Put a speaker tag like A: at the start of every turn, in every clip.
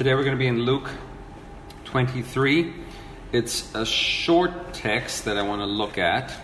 A: Today we're going to be in Luke 23. It's a short text that I want to look at.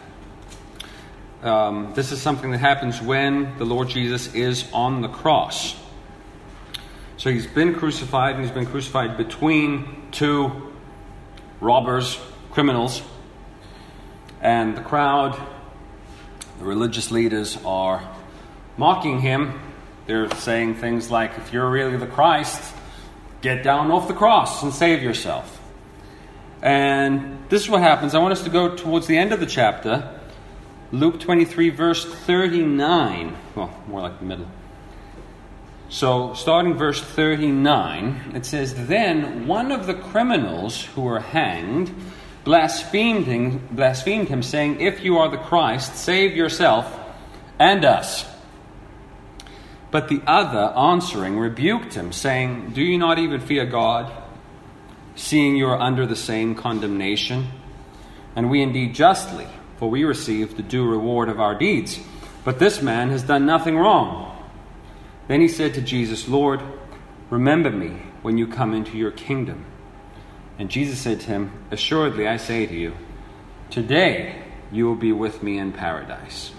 A: This is something that happens when the Lord Jesus is on the cross. So he's been crucified, and he's been crucified between two robbers, criminals. And the crowd, the religious leaders, are mocking him. They're saying things like, if you're really the Christ, get down off the cross and save yourself. And this is what happens. I want us to go towards the end of the chapter. Luke 23, verse 39. Well, more like the middle. So, starting verse 39, it says, Then one of the criminals who were hanged blasphemed him, saying, If you are the Christ, save yourself and us. But the other, answering, rebuked him, saying, Do you not even fear God, seeing you are under the same condemnation? And we indeed justly, for we receive the due reward of our deeds. But this man has done nothing wrong. Then he said to Jesus, Lord, remember me when you come into your kingdom. And Jesus said to him, Assuredly I say to you, today you will be with me in paradise.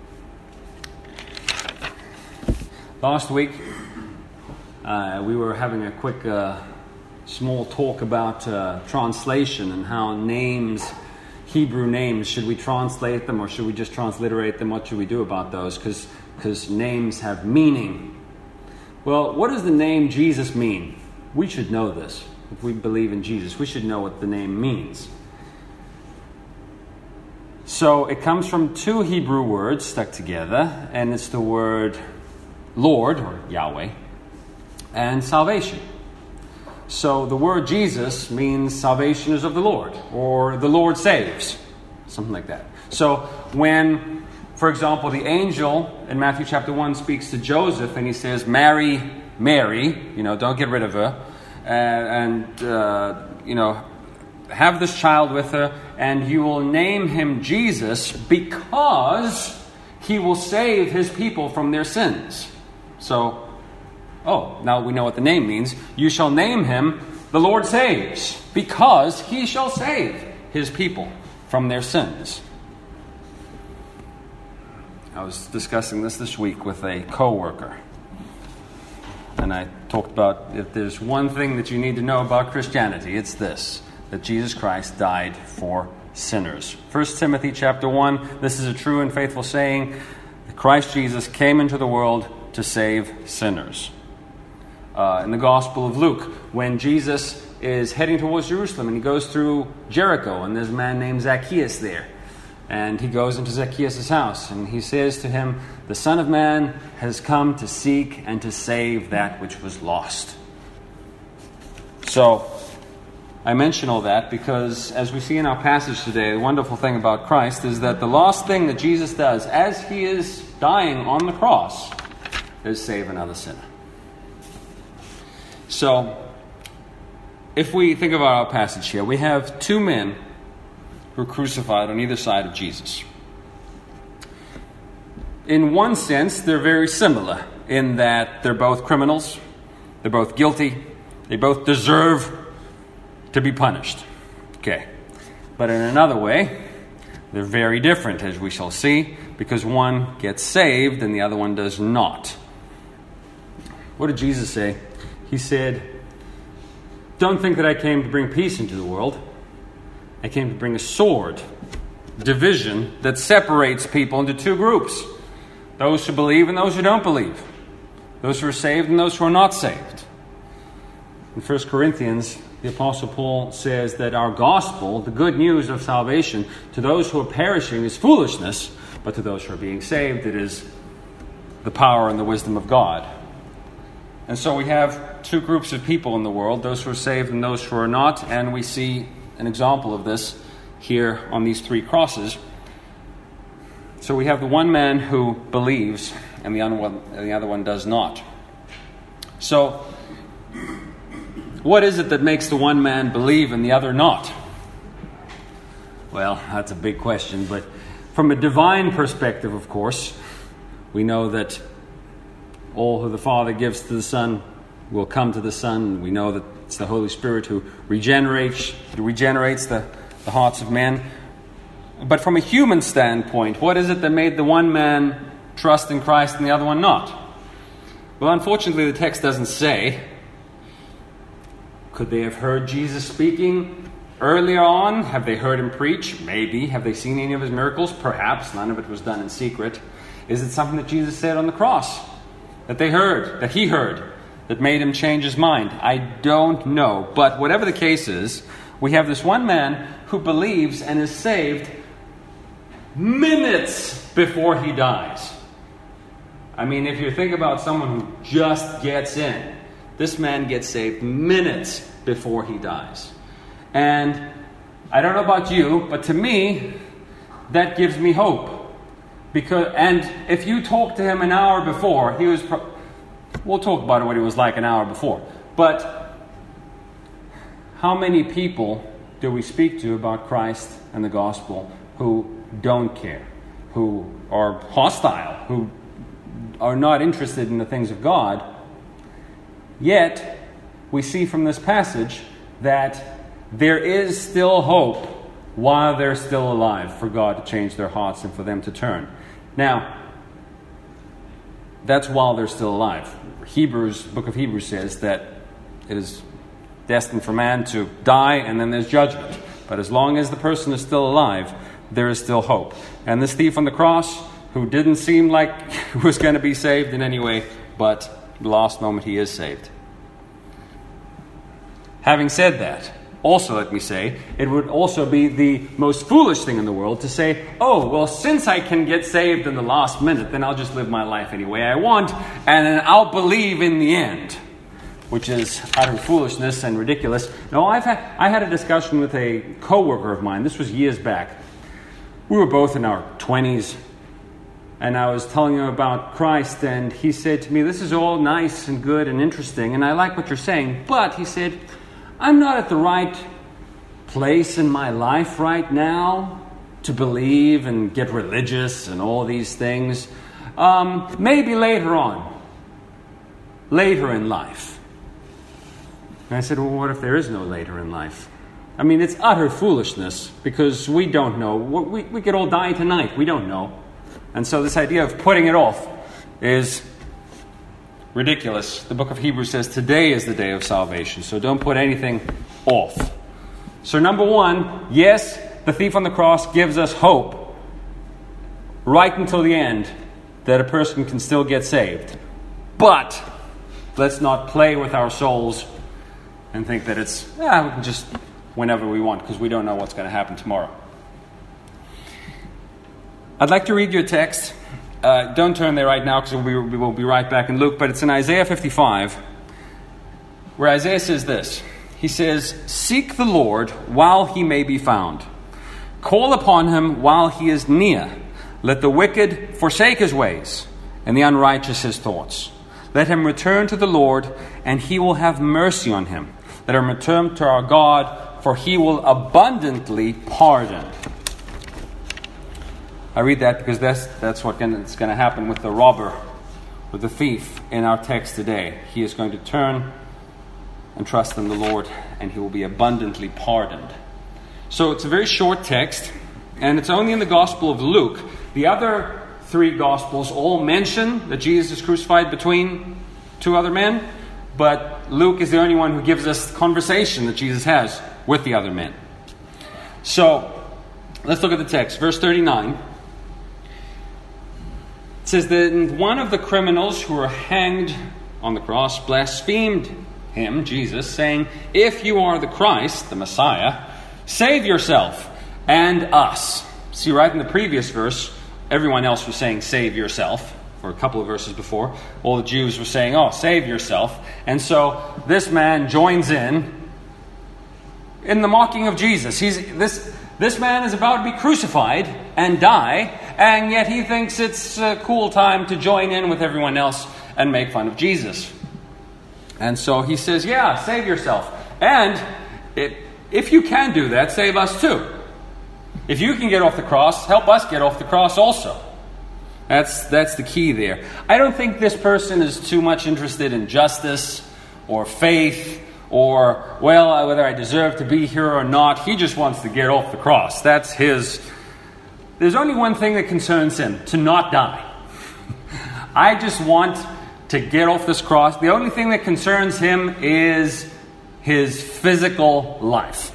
A: Last week, we were having a quick small talk about translation and how names, Hebrew names, should we translate them or should we just transliterate them? What should we do about those? Because names have meaning. Well, what does the name Jesus mean? We should know this. If we believe in Jesus, we should know what the name means. So it comes from two Hebrew words stuck together, and it's the word Lord, or Yahweh, and salvation. So the word Jesus means salvation is of the Lord, or the Lord saves, something like that. So when, for example, the angel in Matthew chapter 1 speaks to Joseph and he says, Marry Mary, don't get rid of her, have this child with her, and you will name him Jesus because he will save his people from their sins. So, now we know what the name means. You shall name him the Lord Saves, because he shall save his people from their sins. I was discussing this week with a co-worker. And I talked about, if there's one thing that you need to know about Christianity, it's this, that Jesus Christ died for sinners. 1 Timothy chapter 1, this is a true and faithful saying, that Christ Jesus came into the world to save sinners. In the Gospel of Luke, when Jesus is heading towards Jerusalem and he goes through Jericho, and there's a man named Zacchaeus there. And he goes into Zacchaeus' house and he says to him, The Son of Man has come to seek and to save that which was lost. So, I mention all that because, as we see in our passage today, the wonderful thing about Christ is that the last thing that Jesus does as he is dying on the cross is save another sinner. So, if we think about our passage here, we have two men who are crucified on either side of Jesus. In one sense, they're very similar in that they're both criminals, they're both guilty, they both deserve to be punished. Okay. But in another way, they're very different, as we shall see, because one gets saved and the other one does not. What did Jesus say? He said, Don't think that I came to bring peace into the world. I came to bring a sword, division that separates people into two groups. Those who believe and those who don't believe. Those who are saved and those who are not saved. In 1 Corinthians, the Apostle Paul says that our gospel, the good news of salvation, to those who are perishing is foolishness, but to those who are being saved, it is the power and the wisdom of God. And so we have two groups of people in the world, those who are saved and those who are not, and we see an example of this here on these three crosses. So we have the one man who believes and the other one does not. So, what is it that makes the one man believe and the other not? Well, that's a big question, but from a divine perspective, of course, we know that all who the Father gives to the Son will come to the Son. We know that it's the Holy Spirit who regenerates the hearts of men. But from a human standpoint, what is it that made the one man trust in Christ and the other one not? Well, unfortunately, the text doesn't say. Could they have heard Jesus speaking earlier on? Have they heard him preach? Maybe. Have they seen any of his miracles? Perhaps. None of it was done in secret. Is it something that Jesus said on the cross that they heard, that he heard, that made him change his mind? I don't know. But whatever the case is, we have this one man who believes and is saved minutes before he dies. I mean, if you think about someone who just gets in, this man gets saved minutes before he dies. And I don't know about you, but to me, that gives me hope. And if you talk to him an hour before, we'll talk about what he was like an hour before. But how many people do we speak to about Christ and the gospel who don't care, who are hostile, who are not interested in the things of God? Yet, we see from this passage that there is still hope while they're still alive for God to change their hearts and for them to turn. Now, that's while they're still alive. Book of Hebrews says that it is destined for man to die and then there's judgment. But as long as the person is still alive, there is still hope. And this thief on the cross, who didn't seem like he was going to be saved in any way, but the last moment he is saved. Having said that, also let me say, it would also be the most foolish thing in the world to say, oh, well, since I can get saved in the last minute, then I'll just live my life any way I want, and then I'll believe in the end, which is utter foolishness and ridiculous. No, I had a discussion with a coworker of mine. This was years back. We were both in our 20s, and I was telling him about Christ, and he said to me, this is all nice and good and interesting, and I like what you're saying, but, he said, I'm not at the right place in my life right now to believe and get religious and all these things. Maybe later on. Later in life. And I said, well, what if there is no later in life? I mean, it's utter foolishness because we don't know. We could all die tonight. We don't know. And so this idea of putting it off is ridiculous. The book of Hebrews says today is the day of salvation, so don't put anything off. So number one, yes, the thief on the cross gives us hope right until the end that a person can still get saved. But let's not play with our souls and think that we can just whenever we want because we don't know what's going to happen tomorrow. I'd like to read you a text. Don't turn there right now because we will be right back in Luke, but it's in Isaiah 55 where Isaiah says this. He says, seek the Lord while he may be found. Call upon him while he is near. Let the wicked forsake his ways and the unrighteous his thoughts. Let him return to the Lord and he will have mercy on him. Let him return to our God, for he will abundantly pardon. I read that because that's what's going to happen with the robber, with the thief in our text today. He is going to turn and trust in the Lord, and he will be abundantly pardoned. So it's a very short text, and it's only in the Gospel of Luke. The other three Gospels all mention that Jesus is crucified between two other men, but Luke is the only one who gives us the conversation that Jesus has with the other men. So let's look at the text. Verse 39. It says that one of the criminals who were hanged on the cross blasphemed him, Jesus, saying, if you are the Christ, the Messiah, save yourself and us. See, right in the previous verse, everyone else was saying, save yourself. For a couple of verses before, all the Jews were saying, oh, save yourself. And so this man joins in the mocking of Jesus. This man is about to be crucified and die, and yet he thinks it's a cool time to join in with everyone else and make fun of Jesus. And so he says, yeah, save yourself. And if you can do that, save us too. If you can get off the cross, help us get off the cross also. That's the key there. I don't think this person is too much interested in justice or faith or, well, whether I deserve to be here or not. He just wants to get off the cross. That's his. There's only one thing that concerns him: to not die. I just want to get off this cross. The only thing that concerns him is his physical life.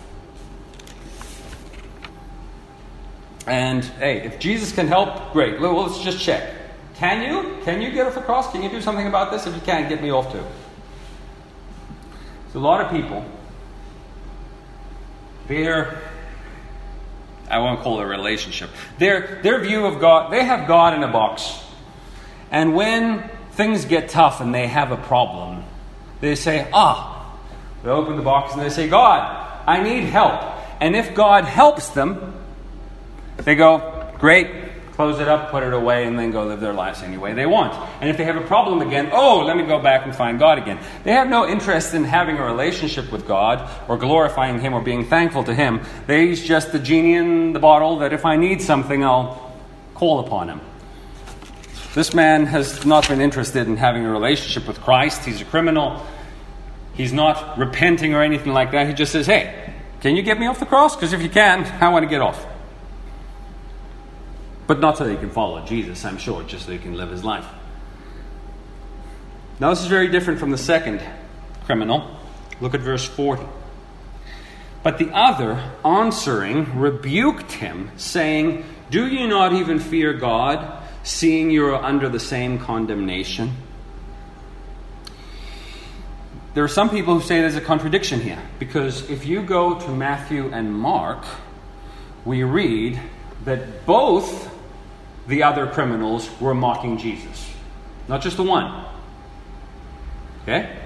A: And hey, if Jesus can help, great. Well, let's just check. Can you get off the cross? Can you do something about this? If you can't, get me off too. So a lot of people, I won't call it a relationship. Their view of God, they have God in a box. And when things get tough and they have a problem, they say, they open the box and they say, God, I need help. And if God helps them, they go, great, close it up, put it away, and then go live their lives any way they want. And if they have a problem again, let me go back and find God again. They have no interest in having a relationship with God or glorifying Him or being thankful to Him. He's just the genie in the bottle that if I need something, I'll call upon Him. This man has not been interested in having a relationship with Christ. He's a criminal. He's not repenting or anything like that. He just says, hey, can you get me off the cross? Because if you can, I want to get off. But not so that he can follow Jesus, I'm sure, just so he can live his life. Now this is very different from the second criminal. Look at verse 40. But the other, answering, rebuked him, saying, do you not even fear God, seeing you are under the same condemnation? There are some people who say there's a contradiction here, because if you go to Matthew and Mark, we read that both the other criminals were mocking Jesus. Not just the one. Okay?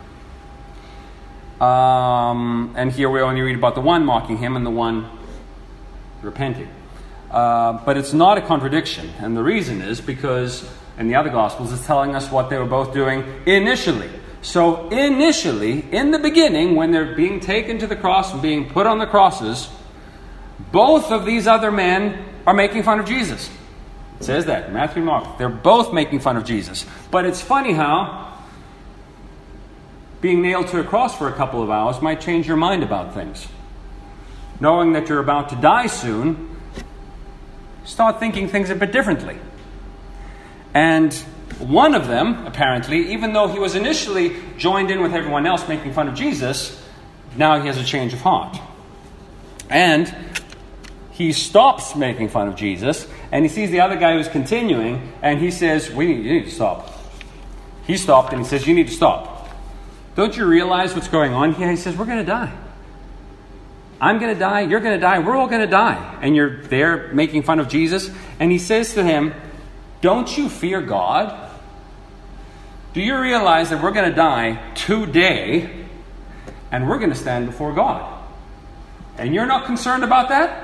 A: And here we only read about the one mocking him and the one repenting. But it's not a contradiction. And the reason is because in the other Gospels it's telling us what they were both doing initially. So initially, in the beginning, when they're being taken to the cross and being put on the crosses, both of these other men are making fun of Jesus. It says that in Matthew and Mark. They're both making fun of Jesus. But it's funny how being nailed to a cross for a couple of hours might change your mind about things. Knowing that you're about to die soon, start thinking things a bit differently. And one of them, apparently, even though he was initially joined in with everyone else making fun of Jesus, now he has a change of heart. And he stops making fun of Jesus, and he sees the other guy who's continuing, and he says, you need to stop. He stopped, and he says, you need to stop. Don't you realize what's going on here? He says, we're going to die. I'm going to die, you're going to die, we're all going to die. And you're there making fun of Jesus, and he says to him, don't you fear God? Do you realize that we're going to die today, and we're going to stand before God? And you're not concerned about that?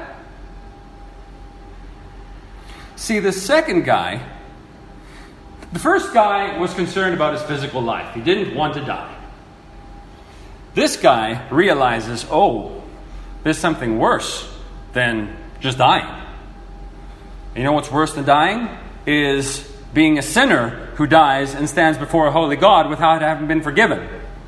A: See, the second guy, the first guy was concerned about his physical life. He didn't want to die. This guy realizes, there's something worse than just dying. You know what's worse than dying? Is being a sinner who dies and stands before a holy God without having been forgiven.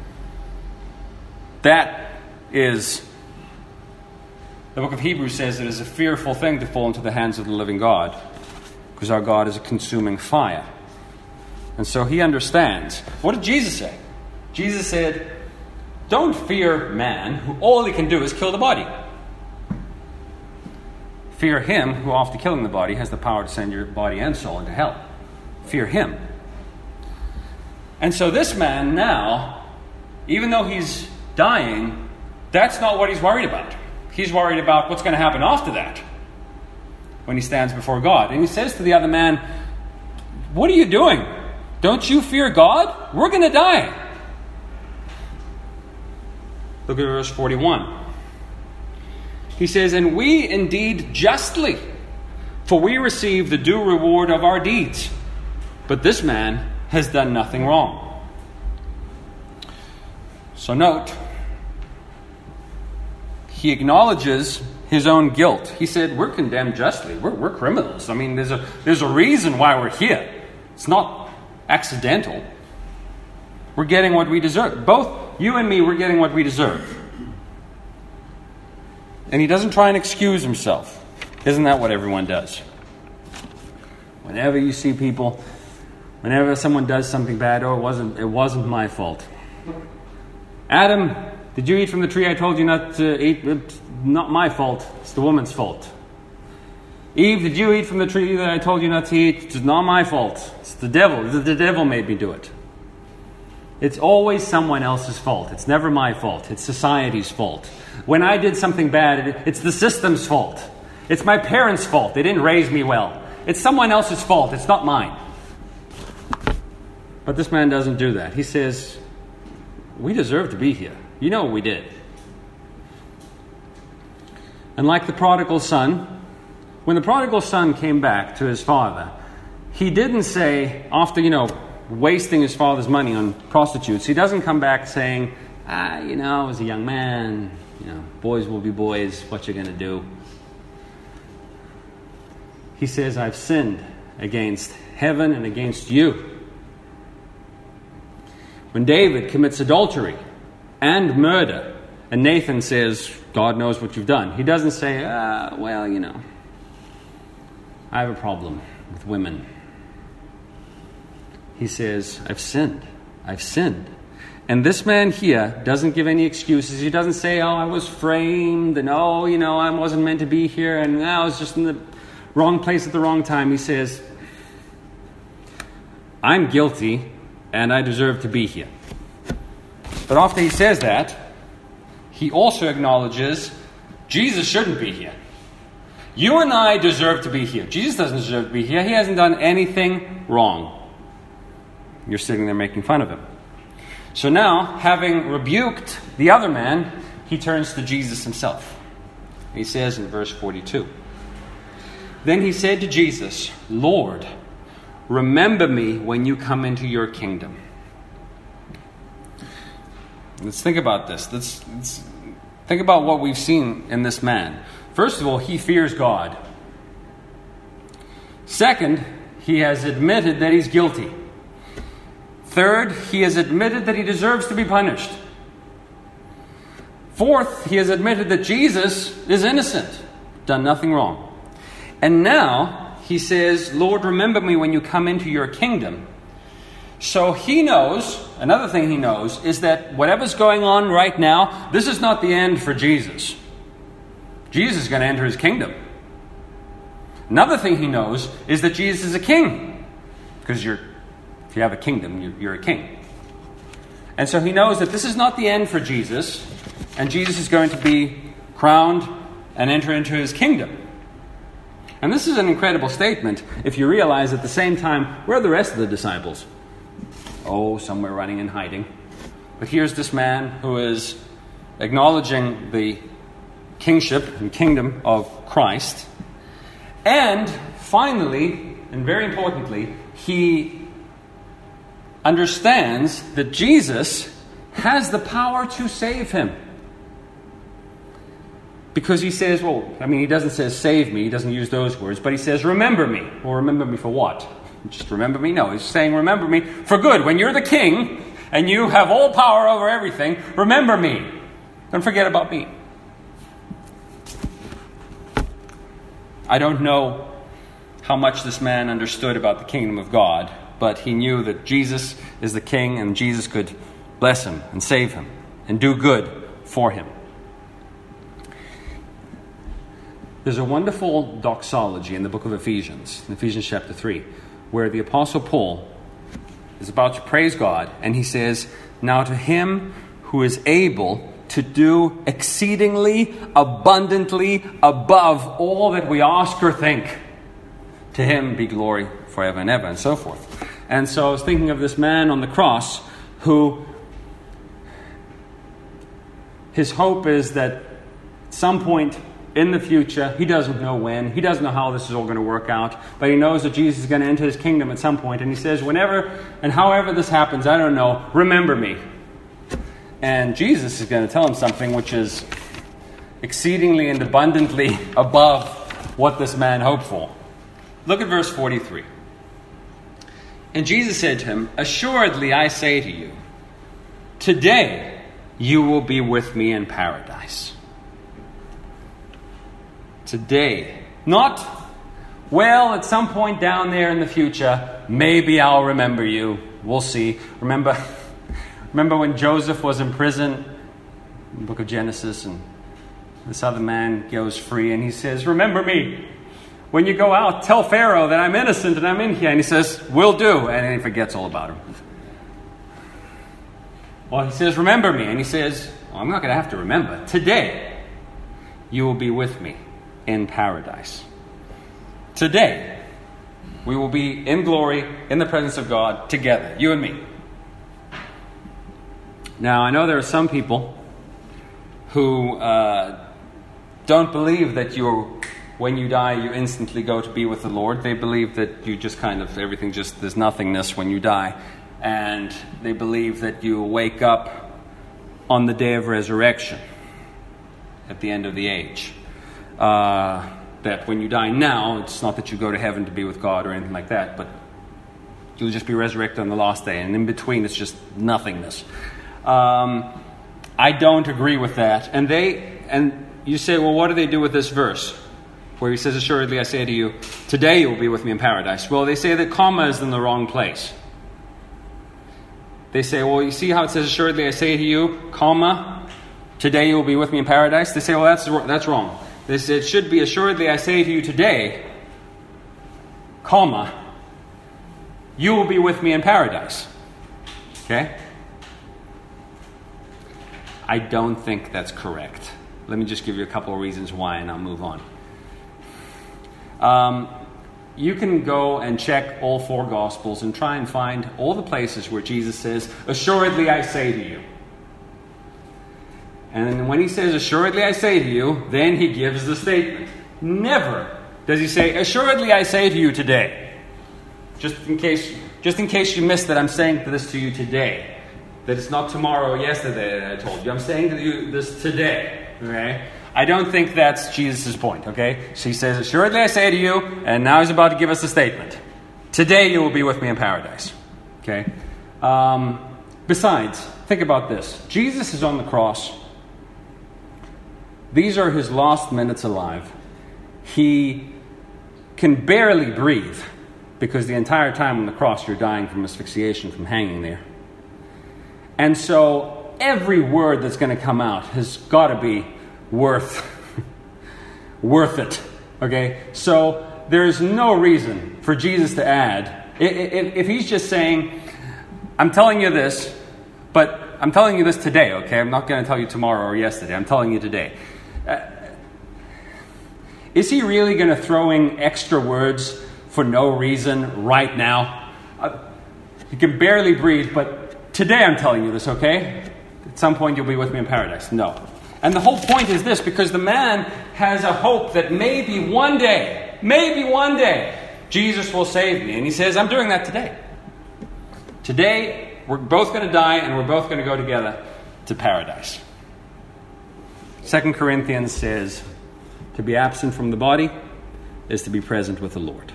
A: That is, the book of Hebrews says it is a fearful thing to fall into the hands of the living God, because our God is a consuming fire. And so he understands. What did Jesus say? Jesus said, don't fear man, who all he can do is kill the body. Fear him who, after killing the body, has the power to send your body and soul into hell. Fear him. And so this man now, even though he's dying, that's not what he's worried about. He's worried about what's going to happen after that, when he stands before God. And he says to the other man, what are you doing? Don't you fear God? We're going to die. Look at verse 41. He says, and we indeed justly, for we receive the due reward of our deeds. But this man has done nothing wrong. So note, he acknowledges his own guilt. He said, we're condemned justly. We're criminals. I mean, there's a reason why we're here. It's not accidental. We're getting what we deserve. Both you and me, we're getting what we deserve. And he doesn't try and excuse himself. Isn't that what everyone does? Whenever you see people, whenever someone does something bad, oh, it wasn't my fault. Adam, did you eat from the tree I told you not to eat? It's not my fault. It's the woman's fault. Eve, did you eat from the tree that I told you not to eat? It's not my fault. It's the devil. The devil made me do it. It's always someone else's fault. It's never my fault. It's society's fault. When I did something bad, it's the system's fault. It's my parents' fault. They didn't raise me well. It's someone else's fault. It's not mine. But this man doesn't do that. He says, we deserve to be here. You know what we did. And like the prodigal son, when the prodigal son came back to his father, he didn't say, after, wasting his father's money on prostitutes, he doesn't come back saying, I was a young man, boys will be boys, what you going to do? He says, I've sinned against heaven and against you. When David commits adultery and murder, and Nathan says, God knows what you've done, he doesn't say, I have a problem with women. He says, I've sinned. And this man here doesn't give any excuses. He doesn't say, I was framed, and I wasn't meant to be here, and I was just in the wrong place at the wrong time. He says, I'm guilty, and I deserve to be here. But after he says that, he also acknowledges Jesus shouldn't be here. You and I deserve to be here. Jesus doesn't deserve to be here. He hasn't done anything wrong. You're sitting there making fun of him. So now, having rebuked the other man, he turns to Jesus himself. He says in verse 42, Then he said to Jesus, Lord, remember me when you come into your kingdom. Let's think about this. Let's think about what we've seen in this man. First of all, he fears God. Second, he has admitted that he's guilty. Third, he has admitted that he deserves to be punished. Fourth, he has admitted that Jesus is innocent, done nothing wrong. And now he says, Lord, remember me when you come into your kingdom. So he knows, another thing he knows, is that whatever's going on right now, this is not the end for Jesus. Jesus is going to enter his kingdom. Another thing he knows is that Jesus is a king. Because if you have a kingdom, you're a king. And so he knows that this is not the end for Jesus, and Jesus is going to be crowned and enter into his kingdom. And this is an incredible statement if you realize at the same time, where are the rest of the disciples? Oh, somewhere running and hiding. But here's this man who is acknowledging the kingship and kingdom of Christ. And finally, and very importantly, he understands that Jesus has the power to save him. Because he says, he doesn't say save me, he doesn't use those words, but he says remember me. Well, remember me for what? Just remember me? No, he's saying remember me for good. When you're the king and you have all power over everything, remember me. Don't forget about me. I don't know how much this man understood about the kingdom of God, but he knew that Jesus is the king and Jesus could bless him and save him and do good for him. There's a wonderful doxology in the book of Ephesians, in Ephesians chapter 3, where the Apostle Paul is about to praise God, and he says, Now to him who is able to do exceedingly abundantly above all that we ask or think, to him be glory forever and ever, and so forth. And so I was thinking of this man on the cross who his hope is that at some point in the future, he doesn't know when, he doesn't know how this is all going to work out, but he knows that Jesus is going to enter his kingdom at some point, and he says, whenever and however this happens, I don't know, remember me. And Jesus is going to tell him something which is exceedingly and abundantly above what this man hoped for. Look at verse 43. And Jesus said to him, Assuredly I say to you, today you will be with me in paradise. Today. Not, well, at some point down there in the future, maybe I'll remember you. We'll see. Remember when Joseph was in prison, in the book of Genesis, and this other man goes free, and he says, remember me. When you go out, tell Pharaoh that I'm innocent and I'm in here. And he says, will do. And then he forgets all about him. Well, he says, remember me. And he says, well, I'm not going to have to remember. Today, you will be with me in paradise. Today, we will be in glory, in the presence of God, together, you and me. Now, I know there are some people who don't believe that when you die, you instantly go to be with the Lord. They believe that you just everything just, there's nothingness when you die. And they believe that you wake up on the day of resurrection at the end of the age. That when you die now, it's not that you go to heaven to be with God or anything like that, but you'll just be resurrected on the last day. And in between, it's just nothingness. I don't agree with that. And you say, well, what do they do with this verse? Where he says, assuredly I say to you, today you will be with me in paradise. Well, they say that comma is in the wrong place. They say, well, you see how it says, assuredly I say to you, comma, today you will be with me in paradise? They say, well, that's wrong. They say, it should be, assuredly I say to you today, comma, you will be with me in paradise. Okay? I don't think that's correct. Let me just give you a couple of reasons why, and I'll move on. You can go and check all four Gospels and try and find all the places where Jesus says, assuredly I say to you. And when he says, assuredly I say to you, then he gives the statement. Never does he say, assuredly I say to you today. Just in case you missed that, I'm saying this to you today. That it's not tomorrow or yesterday that I told you. I'm saying to you this today. Okay? I don't think that's Jesus' point. Okay? So he says, assuredly I say to you, and now he's about to give us a statement. Today you will be with me in paradise. Okay? Besides, think about this. Jesus is on the cross. These are his last minutes alive. He can barely breathe because the entire time on the cross you're dying from asphyxiation from hanging there. And so every word that's going to come out has got to be worth it. Okay? So there's no reason for Jesus to add. If he's just saying, I'm telling you this, but I'm telling you this today, okay? I'm not going to tell you tomorrow or yesterday. I'm telling you today. Is he really going to throw in extra words for no reason right now? You can barely breathe, but today I'm telling you this, okay? At some point you'll be with me in paradise. No. And the whole point is this, because the man has a hope that maybe one day, Jesus will save me. And he says, I'm doing that today. Today, we're both going to die and we're both going to go together to paradise. 2 Corinthians says, to be absent from the body is to be present with the Lord.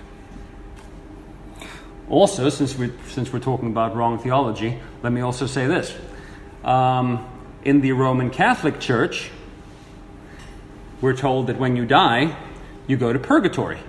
A: Also, since we're talking about wrong theology, let me also say this. In the Roman Catholic Church, we're told that when you die, you go to purgatory.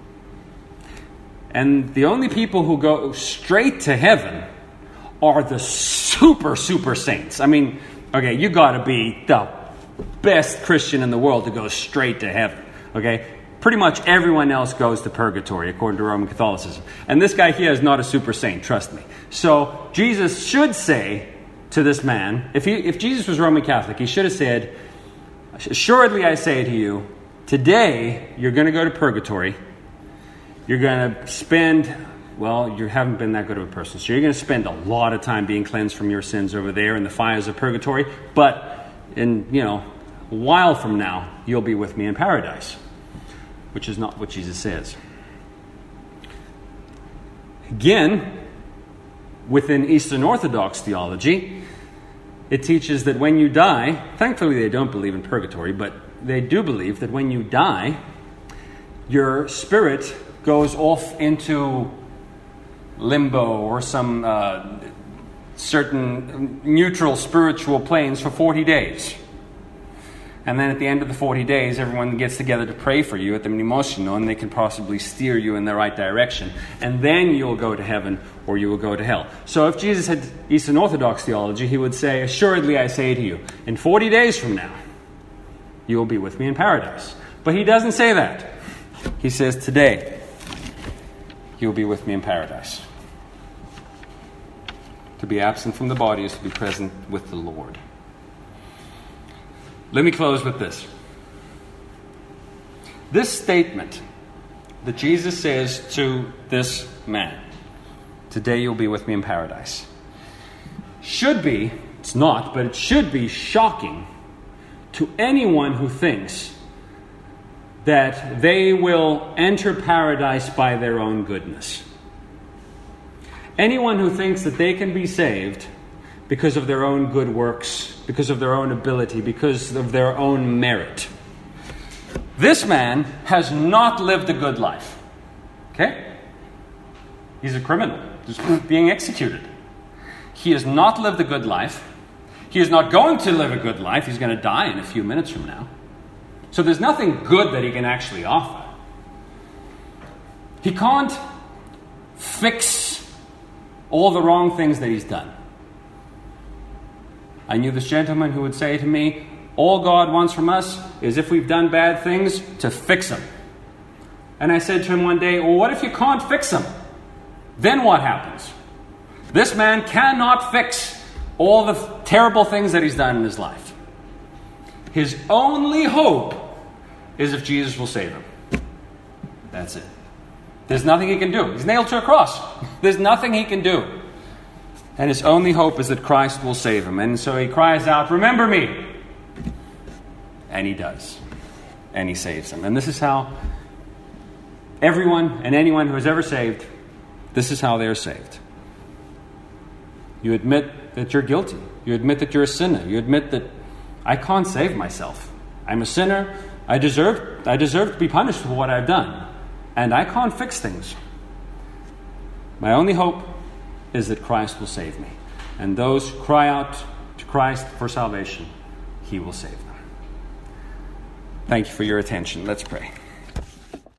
A: And the only people who go straight to heaven are the super saints. I mean, okay, you got to be the best Christian in the world to go straight to heaven. Okay? Pretty much everyone else goes to purgatory, according to Roman Catholicism. And this guy here is not a super saint, trust me. So Jesus should say to this man, if Jesus was Roman Catholic, he should have said, assuredly I say to you, today you're going to go to purgatory. You're going to spend, well, you haven't been that good of a person, so you're going to spend a lot of time being cleansed from your sins over there in the fires of purgatory. But in, a while from now, you'll be with me in paradise, which is not what Jesus says. Again, within Eastern Orthodox theology, it teaches that when you die, thankfully they don't believe in purgatory, but they do believe that when you die, your spirit goes off into limbo or some certain neutral spiritual planes for 40 days. And then at the end of the 40 days, everyone gets together to pray for you at the Mnemosynon, and they can possibly steer you in the right direction. And then you'll go to heaven or you will go to hell. So if Jesus had Eastern Orthodox theology, he would say, assuredly I say to you, in 40 days from now, you will be with me in paradise. But he doesn't say that. He says, today, you'll be with me in paradise. To be absent from the body is to be present with the Lord. Let me close with this. This statement that Jesus says to this man, today you'll be with me in paradise, should be, it's not, but it should be shocking to anyone who thinks that they will enter paradise by their own goodness. Anyone who thinks that they can be saved because of their own good works, because of their own ability, because of their own merit. This man has not lived a good life. Okay? He's a criminal. He's being executed. He has not lived a good life. He is not going to live a good life. He's going to die in a few minutes from now. So there's nothing good that he can actually offer. He can't fix all the wrong things that he's done. I knew this gentleman who would say to me, all God wants from us is if we've done bad things, to fix them. And I said to him one day, well, what if you can't fix them? Then what happens? This man cannot fix all the terrible things that he's done in his life. His only hope is if Jesus will save him. That's it. There's nothing he can do. He's nailed to a cross. There's nothing he can do. And his only hope is that Christ will save him. And so he cries out, remember me. And he does. And he saves him. And this is how everyone and anyone who is ever saved, this is how they are saved. You admit that you're guilty. You admit that you're a sinner. You admit that I can't save myself. I'm a sinner. I deserve to be punished for what I've done. And I can't fix things. My only hope is that Christ will save me. And those who cry out to Christ for salvation, he will save them. Thank you for your attention. Let's pray.